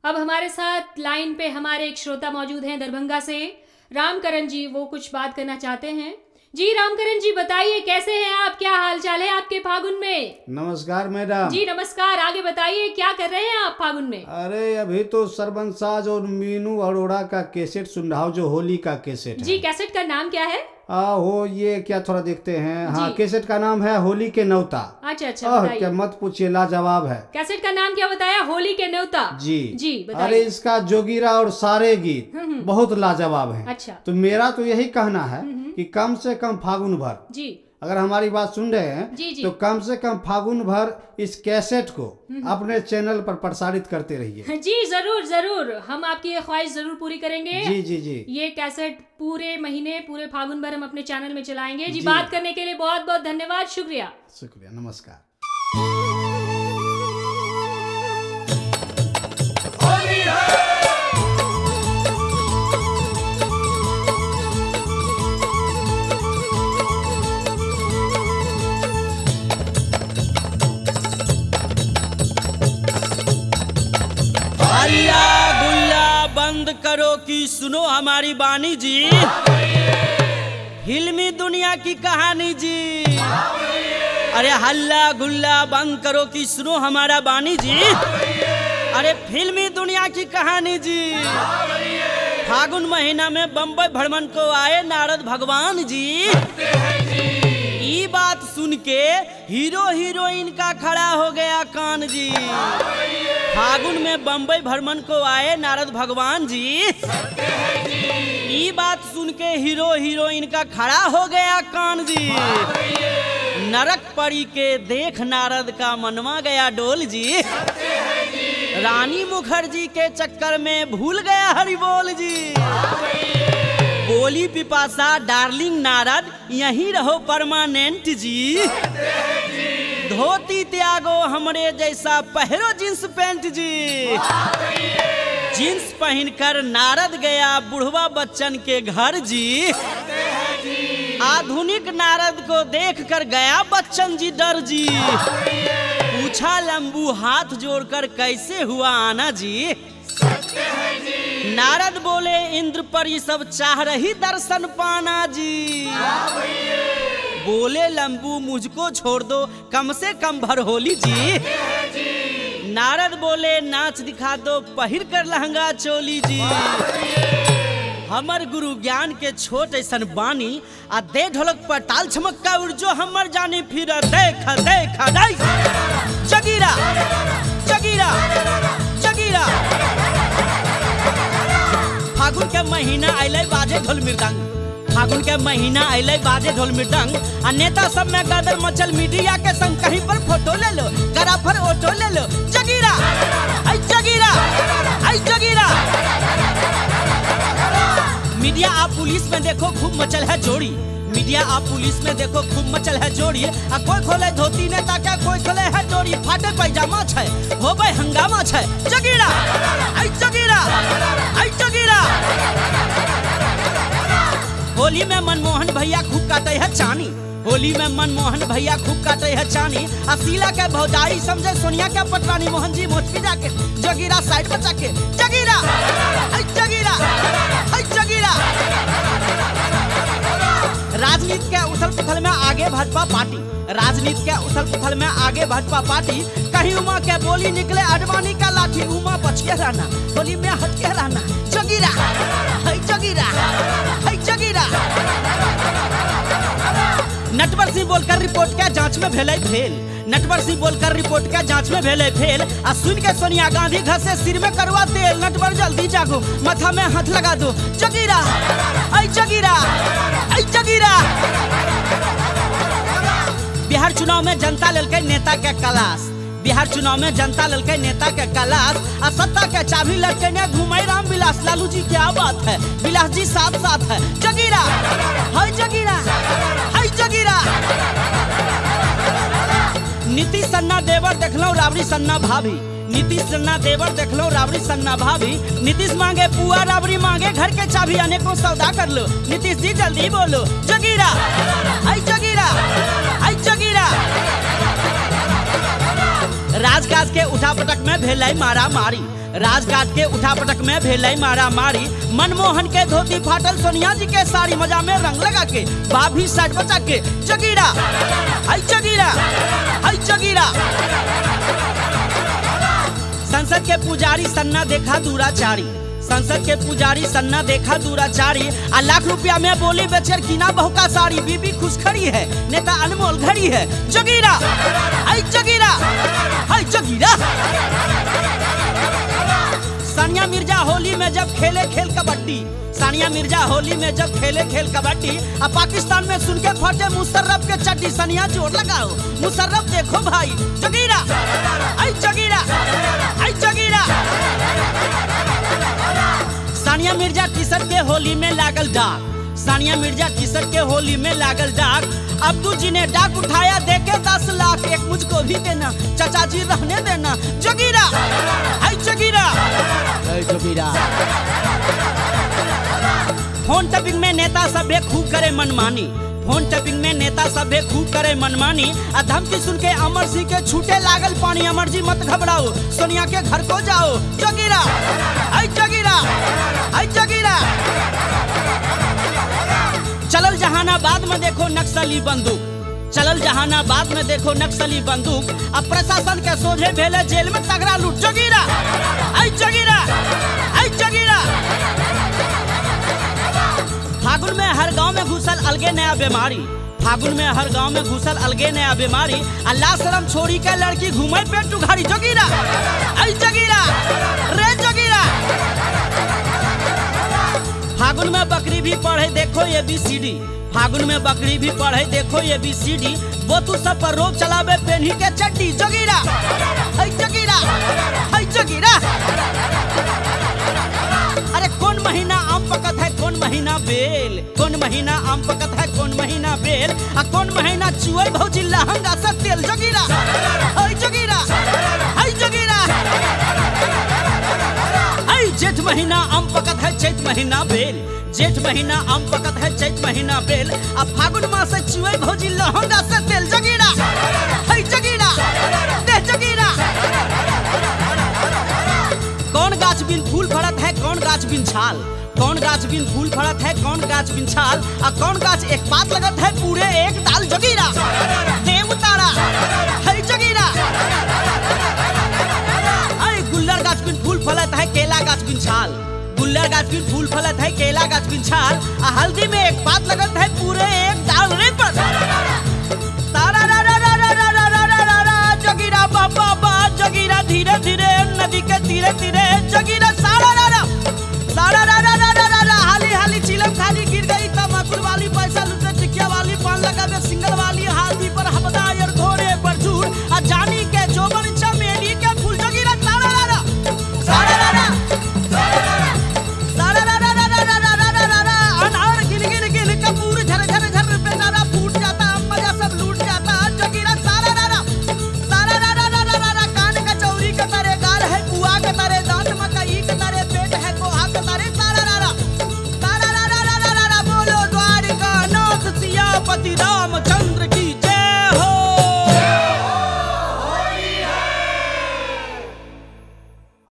अब हमारे साथ लाइन पे हमारे एक श्रोता मौजूद हैं दरभंगा से, रामकरण जी। वो कुछ बात करना चाहते हैं। जी रामकरण जी, बताइए कैसे हैं आप, क्या हाल चाल है आपके फागुन में? नमस्कार मैडम। जी नमस्कार, आगे बताइए क्या कर रहे हैं आप फागुन में? अरे अभी तो सरबन साज और मीनू अरोड़ा का कैसेट सुन रहा हूँ, जो होली का कैसेट है। जी कैसेट का नाम क्या है? हो ये क्या थोड़ा देखते हैं। हाँ, कैसेट का नाम है होली के न्योता। अच्छा अच्छा, क्या मत पूछिए, लाजवाब है। कैसेट का नाम क्या बताया? होली के न्योता। जी जी बताइए। अरे इसका जोगीरा और सारे गीत बहुत लाजवाब है। अच्छा, तो मेरा तो यही कहना है कि कम से कम फागुन भर, जी अगर हमारी बात सुन रहे हैं जी जी। तो कम से कम फागुन भर इस कैसेट को अपने चैनल पर प्रसारित करते रहिए। जी जरूर जरूर, हम आपकी ये ख्वाहिश जरूर पूरी करेंगे। जी जी जी। ये कैसेट पूरे महीने, पूरे फागुन भर हम अपने चैनल में चलाएंगे। जी बात करने के लिए बहुत बहुत धन्यवाद, शुक्रिया। शुक्रिया, नमस्कार। हल्ला गुल्ला बंद करो कि सुनो हमारी बानी जी, फिल्मी दुनिया की कहानी जी। अरे हल्ला गुल्ला बंद करो कि सुनो हमारा बानी जी, अरे फिल्मी दुनिया की कहानी जी। फागुन महीना में बम्बई भ्रमण को आए नारद भगवान जी। ये बात सुन के हीरो हीरोइन का खड़ा हो गया कान जी। फागुन में बम्बई भ्रमण को आए नारद भगवान जी। ये बात सुन के हीरो हीरोइन का खड़ा हो गया कान जी। नरक परी के देख नारद का मनवा गया डोल जी। रानी मुखर्जी के चक्कर में भूल गया हरि बोल जी। बोली पिपासा डार्लिंग नारद, यहीं रहो परमानेंट जी। धोती त्यागो हमरे जैसा पहरो जींस पैंट जी। जींस पहनकर नारद गया बुढ़वा बच्चन के घर जी। आधुनिक नारद को देखकर गया बच्चन जी डर जी। पूछा लंबू हाथ जोड़कर कैसे हुआ आना जी। नारद बोले इंद्र पर ये सब चाह रही दर्शन पाना जी। बोले लंबू मुझको छोड़ दो कम से कम भर होली जी। नारद बोले नाच दिखा दो पहिर कर लहंगा चोली जी। हमर गुरु ज्ञान के छोट ऐसन बानी, आ दे ढोलक पर ताल छमक्का उर्जो हमर जानी फिर देख देख देख। जगीरा जगीरा जगीरा। फागुन के महीना अइले बाजे ढोल मृदंग। फागुन के महीना अइले बाजे ढोल मृदंग। आ नेता सब में गदर मचल मीडिया के संग, कहीं पर फोटो ले लो गराफर ऑटो ले लो। जगीरा आई जगीरा आई जगीरा। मीडिया आप पुलिस में देखो खूब मचल है जोड़ी। मीडिया आप पुलिस में देखो खूब मचल है जोड़ी। आ कोई खोले धोती ने ताकि कोई खोले है डोरी। फाटे पैजामा छै हो भाई हंगामा छै। जगीरा आई जगीरा आई जगीरा। होली में मनमोहन भैया खूब काटे है चानी। होली में मनमोहन भैया खूब काटे है चानी। असीला के भौजाई समझे सोनिया के पटवानी। मोहन जी मोचकी जाके जगीरा साइड पर जाके। जगीरा आई जगीरा आई जगीरा। राजनीति के उथल पुथल में आगे भाजपा पार्टी। राजनीति के उथल पुथल में आगे भाजपा पार्टी। कहीं उमा के बोली निकले अडवाणी का लाठी। उमा बच के रहना, होली में हट के रहना। जगीरा हाय जगीरा हाय जगीरा। नटवर सिंह बोलकर रिपोर्ट के जांच में भेले फेल। नटवर सिंह बोलकर रिपोर्ट के जांच में भेले फेल। आ सुन के सोनिया गांधी घर से सिर में करवा तेल। नटवर जल्दी जागो, माथा में हाथ लगा दो। जगीरा आई जगीरा आई जगीरा। बिहार चुनाव में जनता ललके नेता के कलाश। बिहार चुनाव में जनता ललके नेता के कलाश। आ सत्ता के चाबी लटके घुमाई राम विलास। लालू जी क्या बात है, विलास जी साथ साथ है। जगीरा हाय जगीरा हाय जगीरा। नीतीश सन्ना देवर देखलो राबड़ी सन्ना भाभी। नीतीश सन्ना देवर देखलो राबड़ी सन्ना भाभी। नीतीश मांगे पुआ राबड़ी मांगे घर के चाबी। अनेकों सौदा कर लो नीतीश जी जल्दी बोलो। जगीरा हाय जगीरा हाय जगीरा। राजकाज के उठापटक में भेलै मारा मारी। राजघाट के उठा पटक में भेलै मारा मारी, मनमोहन के धोती फाटल, सोनिया जी के साड़ी मजा में रंग लगा के, बाभी साइड बचा के जगीरा हाय जगीरा हाय जगीरा। संसद के पुजारी सन्ना देखा दूराचारी, संसद के पुजारी सन्ना देखा दूराचारी, आ लाख रुपया में बोली बेचर कीना बहू का साड़ी, बीबी खुश खड़ी है नेता अनमोल घड़ी है जगीरा हाय जगीरा हाय जगीरा। सानिया मिर्जा होली में जब खेले खेल कबड्डी, सानिया मिर्जा होली में जब खेले खेल कबड्डी, अब पाकिस्तान में सुन के फटे मुशर्रफ के चड्डी, सनिया जोर लगाओ मुशर्रफ देखो भाई जगीरा आई जगीरा आई जगीरा। सानिया मिर्जा टी-शर्ट के होली में लागल डाक, सानिया मिर्जा टी-शर्ट के होली में लागल डाक, अब्दू जी ने डाक उठाया देके 10 लाख, एक मुझको भी देना चाचा जी रहने देना जगीरा आई जगीरा आई जगीरा। फोन टैपिंग में नेता सभे खूब करे मनमानी, फोन टैपिंग में नेता सभे खूब करे मनमानी, आ धमकी सुन के अमर सिंह के छूटे लागल पानी, अमर जी मत घबराओ सोनिया के घर को जाओ जगीरा आई जगीरा आई जगीरा। चलल जहानाबाद में देखो नक्सली बंदूक, चलल जहानाबाद में देखो नक्सली बंदूक, अब प्रशासन के सोझे भेले जेल में तगड़ा लूट जगीरा आई जगीरा आई जगीरा। फागुन में हर गांव में घुसल अलगे नया बीमारी, फागुन में हर गांव में घुसल अलगे नया बीमारी, अल्लाह शर्म छोड़ी के लड़की घूमे पेट उघाड़ी जगीरा आई जगीरा रे जगीरा। फागुन में बकरी भी पढ़े देखो ABCD, फागुन में बकरी भी पढ़े देखो ABCD, बोतू सब पर रोक चलावे पेन्ही के चड्डी जगीरा आई जगीरा आई जगीरा। अरे कौन महीना आम पकत है कौन महीना बेल, कौन महीना आम पकत है कौन महीना बेल, आ कौन महीना चुअल भौजी लहंगा से तेल जगीरा आई जगीरा आई जगीरा। आई जेठ महीना आम पकत है चैत महीना बेल, जेठ महीना आम पकत है चैत महीना बेल, अब फागुन मास चुअल भौजी लहंगा से तेल जगीरा आई जगीरा दे जगीरा। कौन गाछ बिन फूल फड़त है कौन गाछ बिन छाल, कौन गाछ बिन फूल फड़त है कौन गाछ बिन छाल, आ कौन गाछ एक पात लगत है पूरे एक दाल जगीरा देव तारा है जगीरा। आई गुल्लर गाछ बिन फूल फलत है केला गाछ बिन छाल, गुल्लर गाछ बिन फूल फलत है केला गाछ बिन छाल, आ हल्दी में एक पात लगत है पूरे एक दाल रे पर तारा रा रा रा रा रा रा रा रा रा जगीरा बाबा बा जगीरा धीरे धीरे नदी के तीरे तीरे जगीरा